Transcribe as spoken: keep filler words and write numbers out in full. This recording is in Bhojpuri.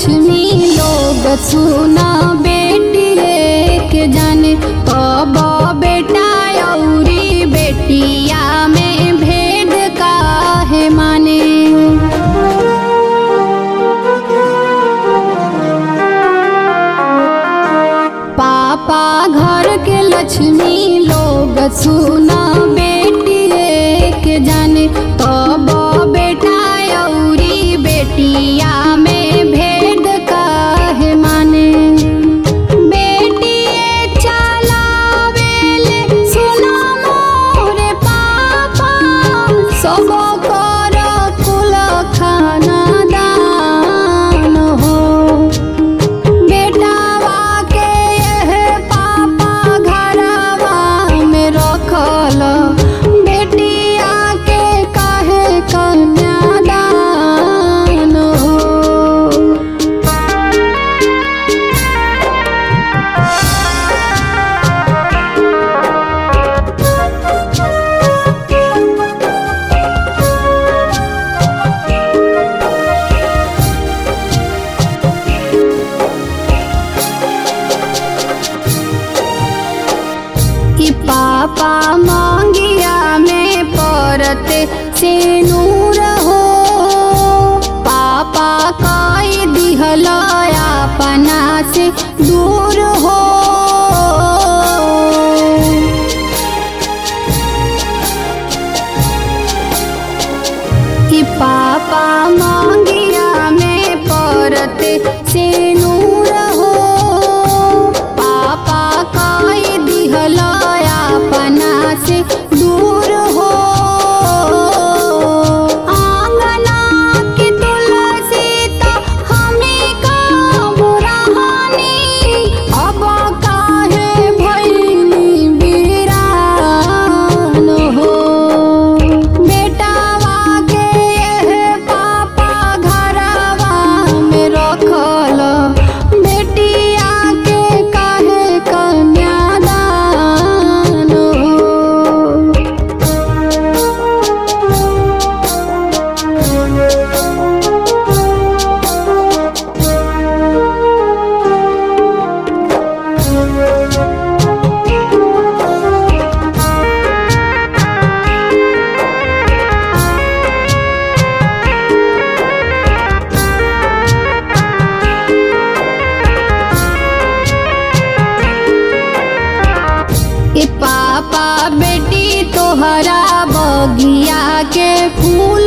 लक्ष्मी लोग सुना बेटी के जाने कब बेटा औरी बेटिया में भेद काहे माने। पापा घर के लक्ष्मी लोग सुना बेटी के जाने कब बेटा औरी बेटिया में भेद काहे माने। बेटी चलावेले सुना मोरे पापा सब कर कुल खाना दान हो। बेटावा के यह पापा घरवा में रखल बेटिया के काहे कन्यादान हो। कि पापा मांगिया में परते से नूर हो। पापा कई दिहल अपना से दूर हो। कि पापा मांगिया में परते से नूर हो। पापा कई दिहल अपना से दूर हो। आंगना की तुलसी तो हमें कब रहनी अब काहे भइली वीरान हो। बेटावा के यह पापा घरवा में रखल बेटिया के काहे कन्यादान हो। ए पापा बेटी तोहरा बगिया के फूल